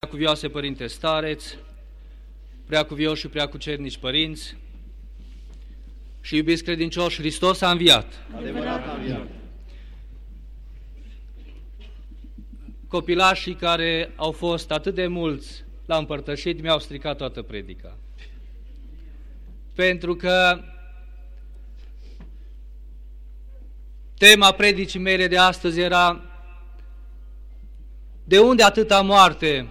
Preacuvioase Părinte Stareț, preacuvioși și preacucernici părinți și iubiți credincioși, Hristos a înviat. Adevărat a înviat. Copilașii care au fost atât de mulți la împărtășit mi-au stricat toată predica. Pentru că tema predicii mele de astăzi era: de unde atâta moarte?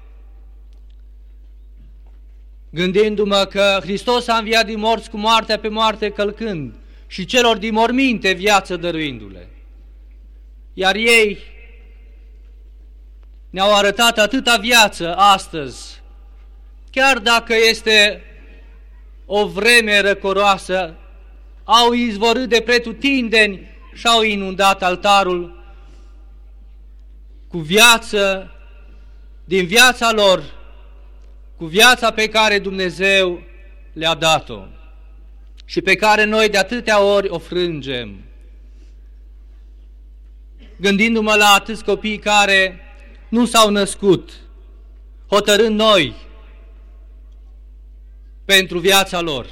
Gândindu-mă că Hristos a înviat din morți cu moartea pe moarte călcând și celor din morminte viață dăruindu-le. Iar ei ne-au arătat atâta viață astăzi, chiar dacă este o vreme răcoroasă, au izvorât de pretutindeni și au inundat altarul cu viață, din viața lor, cu viața pe care Dumnezeu le-a dat-o și pe care noi de atâtea ori o frângem. Gândindu-mă la atâți copii care nu s-au născut, hotărând noi pentru viața lor.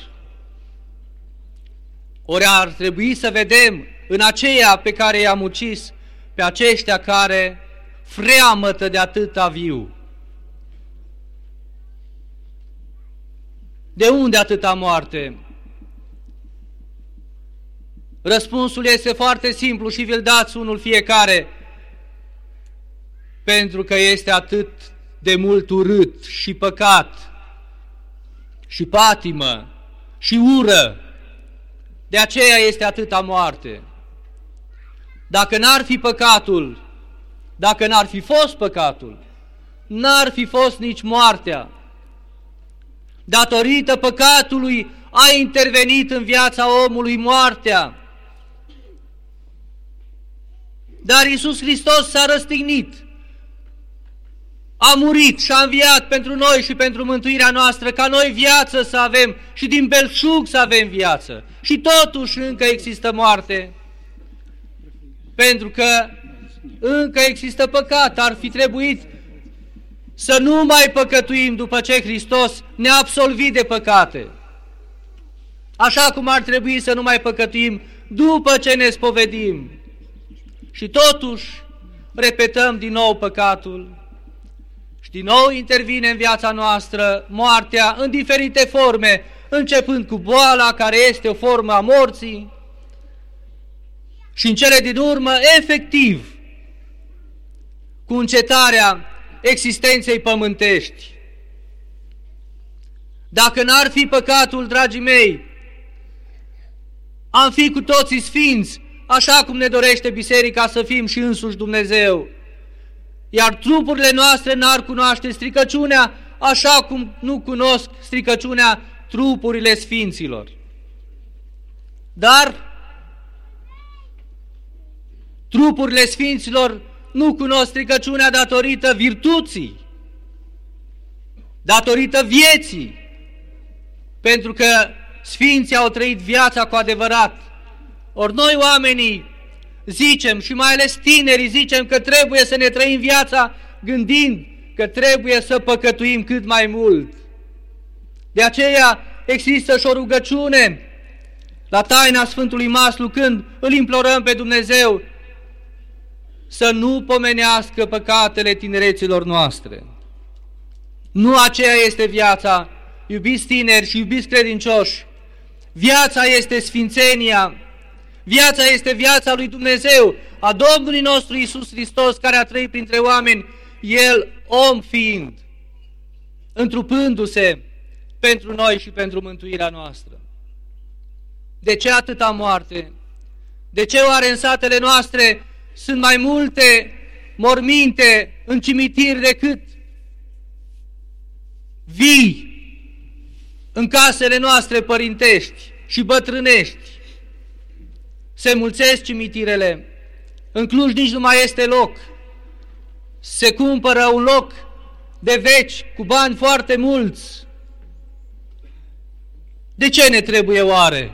Ori ar trebui să vedem în aceia pe care i-am ucis, pe aceștia care freamătă de atâta viu. De unde atâta moarte? Răspunsul este foarte simplu și vi-l dați unul fiecare. Pentru că este atât de mult urât și păcat și patimă și ură. De aceea este atâta moarte. Dacă n-ar fi păcatul, dacă n-ar fi fost păcatul, n-ar fi fost nici moartea. Datorită păcatului a intervenit în viața omului moartea. Dar Iisus Hristos s-a răstignit, a murit și a înviat pentru noi și pentru mântuirea noastră, ca noi viață să avem și din belșug să avem viață. Și totuși încă există moarte, pentru că încă există păcat. Ar fi trebuit să nu mai păcătuim după ce Hristos ne-a absolvit de păcate. Așa cum ar trebui să nu mai păcătuim după ce ne spovedim. Și totuși repetăm din nou păcatul și din nou intervine în viața noastră moartea în diferite forme, începând cu boala, care este o formă a morții, și în cele din urmă, efectiv, cu încetarea existenței pământești. Dacă n-ar fi păcatul, dragii mei, am fi cu toții sfinți, așa cum ne dorește Biserica să fim și însuși Dumnezeu. Iar trupurile noastre n-ar cunoaște stricăciunea, așa cum nu cunosc stricăciunea trupurile sfinților. Dar trupurile sfinților nu cunosc stricăciunea datorită virtuții, datorită vieții, pentru că sfinții au trăit viața cu adevărat. Ori noi oamenii zicem, și mai ales tinerii zicem, că trebuie să ne trăim viața gândind că trebuie să păcătuim cât mai mult. De aceea există și o rugăciune la taina Sfântului Maslu, când îl implorăm pe Dumnezeu să nu pomenească păcatele tinereților noastre. Nu aceea este viața, iubiți tineri și iubiți credincioși. Viața este sfințenia, viața este viața lui Dumnezeu, a Domnului nostru Iisus Hristos, care a trăit printre oameni, El om fiind, întrupându-se pentru noi și pentru mântuirea noastră. De ce atâta moarte? De ce oare în satele noastre sunt mai multe morminte în cimitir decât vii în casele noastre părintești și bătrânești? Se mulțesc cimitirele, în Cluj nici nu mai este loc. Se cumpără un loc de veci cu bani foarte mulți. De ce ne trebuie oare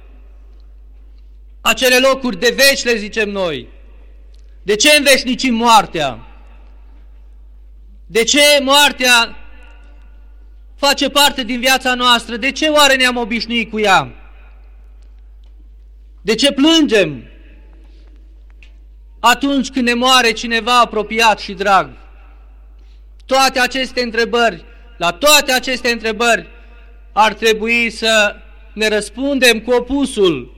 acele locuri de veci, le zicem noi? De ce înveșnicim moartea? De ce moartea face parte din viața noastră? De ce oare ne-am obișnuit cu ea? De ce plângem atunci când ne moare cineva apropiat și drag? Toate aceste întrebări, la toate aceste întrebări ar trebui să ne răspundem cu opusul.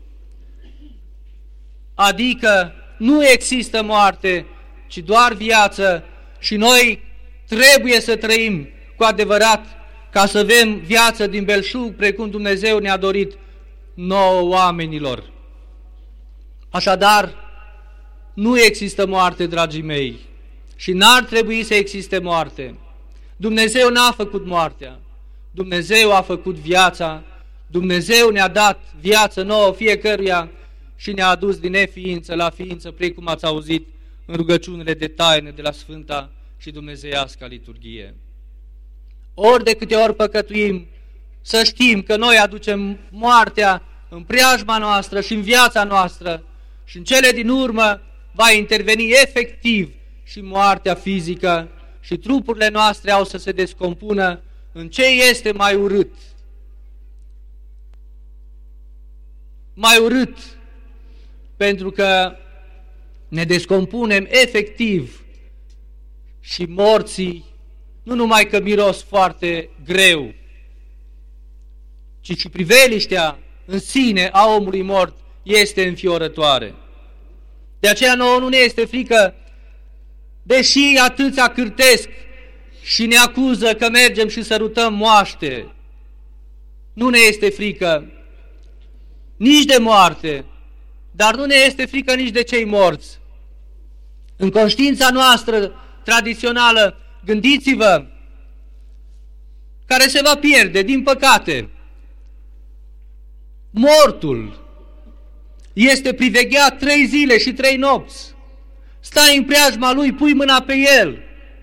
Adică nu există moarte, ci doar viață și noi trebuie să trăim cu adevărat ca să avem viață din belșug, precum Dumnezeu ne-a dorit nouă oamenilor. Așadar, nu există moarte, dragii mei, și n-ar trebui să existe moarte. Dumnezeu n-a făcut moartea, Dumnezeu a făcut viața, Dumnezeu ne-a dat viață nouă fiecăruia și ne-a adus din neființă la ființă, precum ați auzit în rugăciunile de taină de la Sfânta și Dumnezeiasca liturghie. Ori de câte ori păcătuim, să știm că noi aducem moartea în preajma noastră și în viața noastră și în cele din urmă va interveni efectiv și moartea fizică și trupurile noastre au să se descompună în ce este mai urât. Mai urât, pentru că ne descompunem efectiv și morții nu numai că miros foarte greu, ci și priveliștea în sine a omului mort este înfiorătoare. De aceea nouă nu ne este frică, deși atâția cârtesc și ne acuză că mergem și sărutăm moaște. Nu ne este frică nici de moarte, dar nu ne este frică nici de cei morți. În conștiința noastră tradițională, gândiți-vă, care se va pierde, din păcate. Mortul este privegheat 3 zile și 3 nopți. Stai în preajma lui, pui mâna pe el,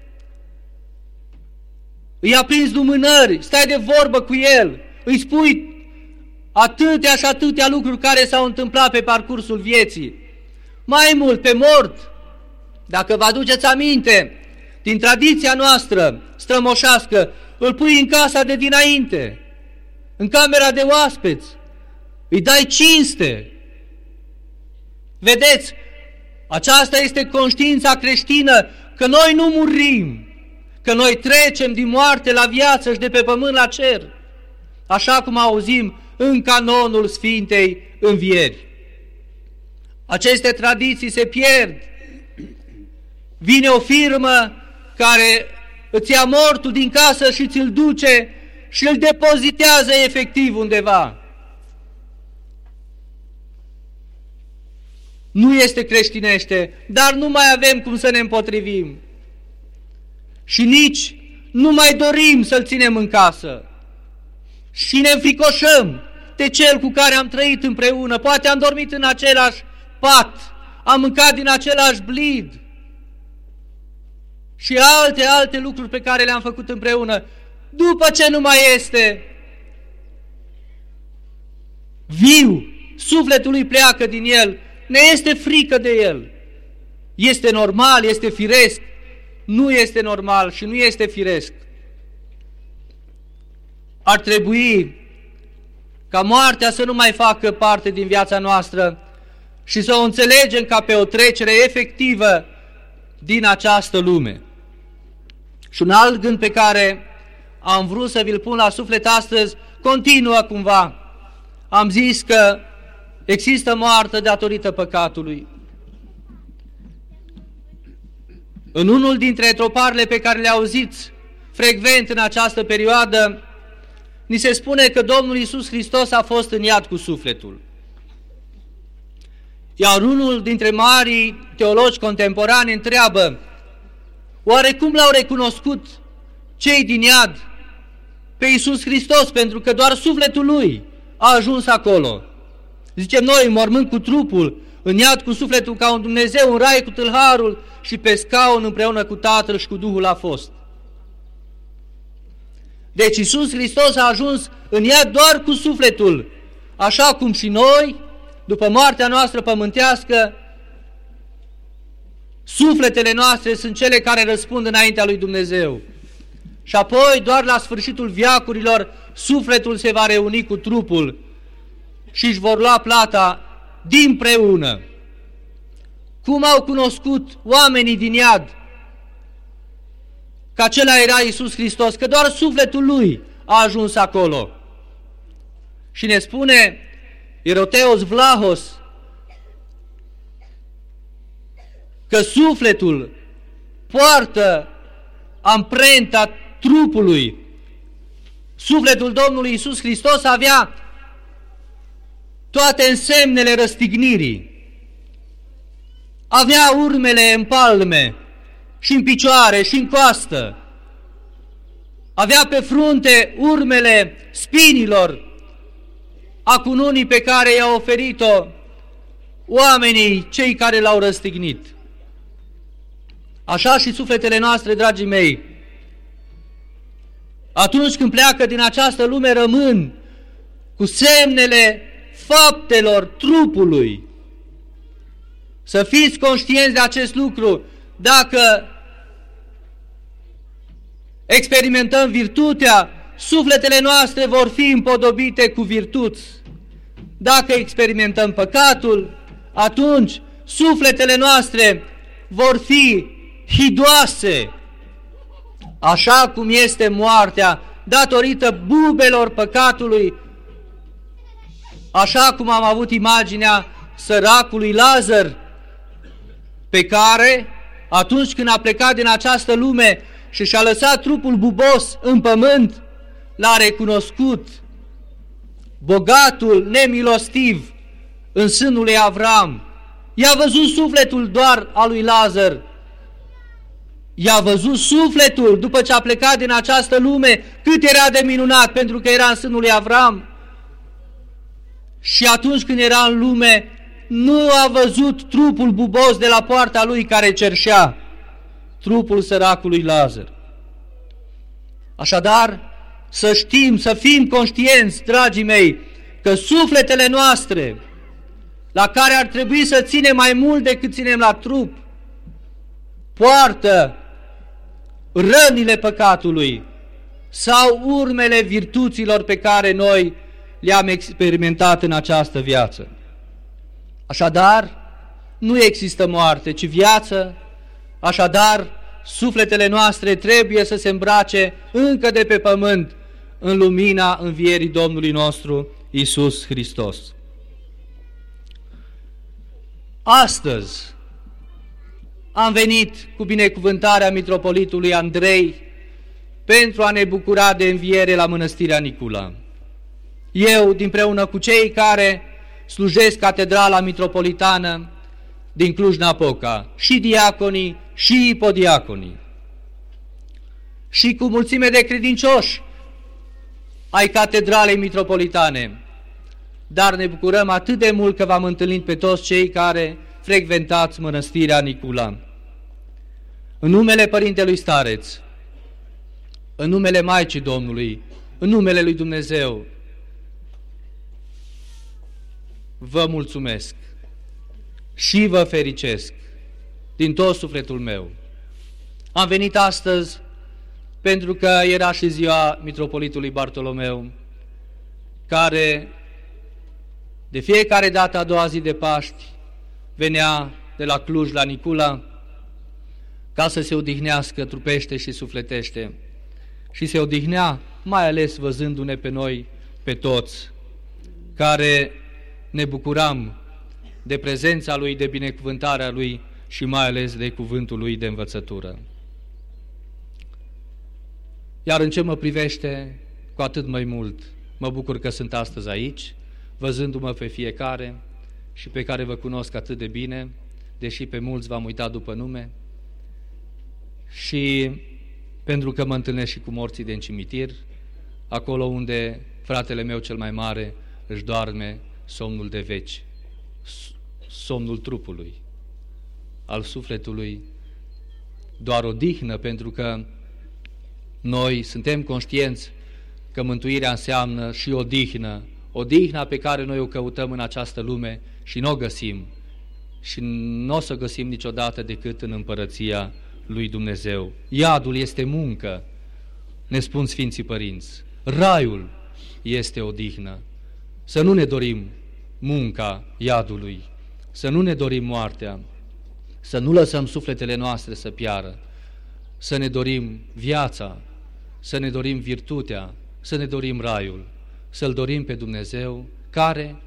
îi aprinzi lumânări, stai de vorbă cu el, îi spui atâtea și atâtea lucruri care s-au întâmplat pe parcursul vieții. Mai mult, pe mort, dacă vă aduceți aminte, din tradiția noastră strămoșească, îl pui în casa de dinainte, în camera de oaspeți, îi dai cinste. Vedeți, aceasta este conștiința creștină, că noi nu murim, că noi trecem din moarte la viață și de pe pământ la cer, așa cum auzim în canonul Sfintei Învieri. Aceste tradiții se pierd. Vine o firmă care îți ia mortul din casă și ți-l duce și îl depozitează efectiv undeva. Nu este creștinește, dar nu mai avem cum să ne împotrivim. Și nici nu mai dorim să-l ținem în casă. Și ne înfricoșăm de cel cu care am trăit împreună. Poate am dormit în același pat, am mâncat din același blid și alte lucruri pe care le-am făcut împreună. După ce nu mai este viu, sufletul lui pleacă din el, ne este frică de el. Este normal, este firesc. Nu este normal și nu este firesc. Ar trebui ca moartea să nu mai facă parte din viața noastră și să o înțelegem ca pe o trecere efectivă din această lume. Și un alt gând pe care am vrut să vi-l pun la suflet astăzi continuă cumva. Am zis că există moarte datorită păcatului. În unul dintre troparele pe care le auziți frecvent în această perioadă, ni se spune că Domnul Iisus Hristos a fost în iad cu sufletul. Iar unul dintre marii teologi contemporani întreabă, oare cum l-au recunoscut cei din iad pe Iisus Hristos, pentru că doar sufletul lui a ajuns acolo. Zicem noi, în mormânt cu trupul, în iad cu sufletul ca un Dumnezeu, în rai cu tâlharul și pe scaun împreună cu Tatăl și cu Duhul a fost. Deci Iisus Hristos a ajuns în iad doar cu sufletul, așa cum și noi, după moartea noastră pământească, Sufletele noastre sunt cele care răspund înaintea lui Dumnezeu. Și apoi, doar la sfârșitul veacurilor, sufletul se va reuni cu trupul și își vor lua plata dinpreună. Cum au cunoscut oamenii din iad că acela era Iisus Hristos, că doar sufletul lui a ajuns acolo. Și ne spune Eroteos Vlahos că sufletul poartă amprenta trupului. Sufletul Domnului Iisus Hristos avea toate însemnele răstignirii. Avea urmele în palme și în picioare și în coastă. Avea pe frunte urmele spinilor a cununii pe care i-a oferit-o oamenii, cei care l-au răstignit. Așa și sufletele noastre, dragii mei, atunci când pleacă din această lume, rămân cu semnele faptelor trupului. Să fiți conștienți de acest lucru. Dacă experimentăm virtutea, sufletele noastre vor fi împodobite cu virtuți. Dacă experimentăm păcatul, atunci sufletele noastre vor fi hidoase, așa cum este moartea, datorită bubelor păcatului, așa cum am avut imaginea săracului Lazar, pe care, atunci când a plecat din această lume și și-a lăsat trupul bubos în pământ, l-a recunoscut bogatul nemilostiv în sânul lui Avram. I-a văzut sufletul doar al lui Lazar. I-a văzut sufletul după ce a plecat din această lume, cât era de minunat, pentru că era în sânul lui Avram. Și atunci când era în lume, nu a văzut trupul bubos de la poarta lui care cerșea, trupul săracului Lazar. Așadar, să știm, să fim conștienți, dragii mei, că sufletele noastre, la care ar trebui să ținem mai mult decât ținem la trup, poartă rănile păcatului sau urmele virtuților pe care noi le-am experimentat în această viață. Așadar, nu există moarte, ci viață. Așadar, sufletele noastre trebuie să se îmbrace încă de pe pământ în lumina învierii Domnului nostru Iisus Hristos. Astăzi am venit cu binecuvântarea mitropolitului Andrei pentru a ne bucura de înviere la Mănăstirea Nicula. Eu, dinpreună cu cei care slujesc catedrala mitropolitană din Cluj-Napoca, și diaconii, și ipodiaconii, și cu mulțime de credincioși ai catedralei mitropolitane, dar ne bucurăm atât de mult că v-am întâlnit pe toți cei care frecventați Mănăstirea Nicula. În numele Părintelui Stareț, în numele Maicii Domnului, în numele lui Dumnezeu, vă mulțumesc și vă fericesc din tot sufletul meu. Am venit astăzi pentru că era și ziua mitropolitului Bartolomeu, care de fiecare dată a doua zi de Paști venea de la Cluj la Nicula ca să se odihnească trupește și sufletește și se odihnea mai ales văzându-ne pe noi, pe toți, care ne bucuram de prezența Lui, de binecuvântarea Lui și mai ales de cuvântul Lui de învățătură. Iar în ce mă privește, cu atât mai mult, mă bucur că sunt astăzi aici, văzându-mă pe fiecare și pe care vă cunosc atât de bine, deși pe mulți v-am uitat după nume, și pentru că mă întâlnesc și cu morții din cimitir, acolo unde fratele meu cel mai mare își doarme somnul de veci, somnul trupului, al sufletului, doar odihnă, pentru că noi suntem conștienți că mântuirea înseamnă și odihnă, odihna pe care noi o căutăm în această lume și nu o găsim. și nu o să găsim niciodată decât în împărăția lui Dumnezeu. Iadul este muncă, ne spun Sfinții Părinți. Raiul este odihnă. Să nu ne dorim munca iadului, să nu ne dorim moartea, să nu lăsăm sufletele noastre să piară, să ne dorim viața, să ne dorim virtutea, să ne dorim raiul, să-L dorim pe Dumnezeu care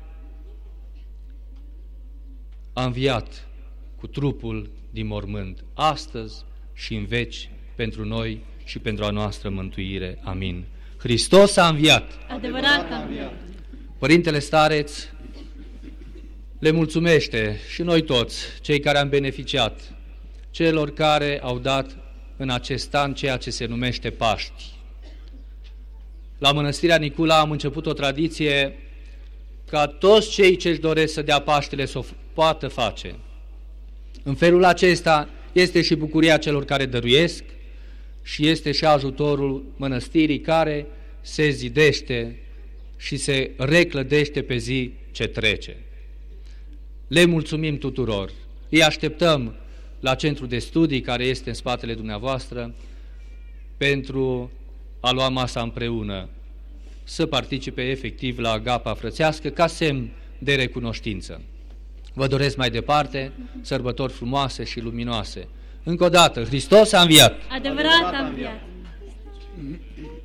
a înviat cu trupul din mormânt, astăzi și în veci, pentru noi și pentru a noastră mântuire. Amin. Hristos a înviat! Adevărat a înviat! Părintele Stareț le mulțumește și noi toți, cei care am beneficiat, celor care au dat în acest an ceea ce se numește Paști. La Mănăstirea Nicula am început o tradiție ca toți cei ce își doresc să dea Paștele să o poată face. În felul acesta este și bucuria celor care dăruiesc și este și ajutorul mănăstirii care se zidește și se reclădește pe zi ce trece. Le mulțumim tuturor. Îi așteptăm la centrul de studii care este în spatele dumneavoastră pentru a lua masa împreună, să participe efectiv la agapa frățească ca semn de recunoștință. Vă doresc mai departe sărbători frumoase și luminoase. Încă o dată, Hristos a înviat! Adevărat a înviat!